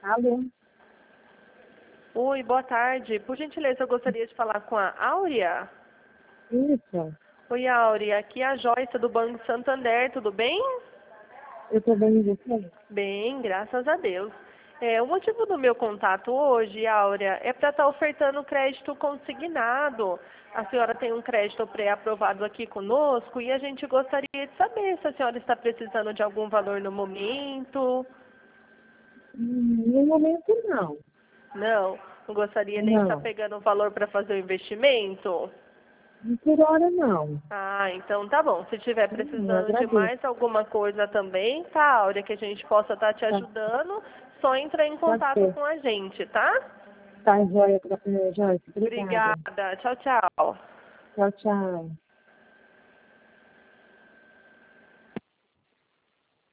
Alô? Oi, boa tarde. Por gentileza, eu gostaria de falar com a Áurea. Isso. Oi, Áurea. Aqui é a Joyce do Banco Santander. Tudo bem? Eu tô bem de você? Bem, graças a Deus. O motivo do meu contato hoje, Áurea, é para estar ofertando crédito consignado. A senhora tem um crédito pré-aprovado aqui conosco e a gente gostaria de saber se a senhora está precisando de algum valor no momento. No momento, não. Não gostaria nem de estar Não. pegando o valor para fazer o investimento? Por hora, não. Ah, então tá bom. Se tiver Eu precisando de agradeço. mais alguma coisa também, tá, Áurea, que a gente possa estar te Tá, ajudando, só entrar em tá contato certo. com a gente, tá? Tá, Joia, Joyce. Obrigada. Obrigada. Tchau, tchau. Tchau, tchau.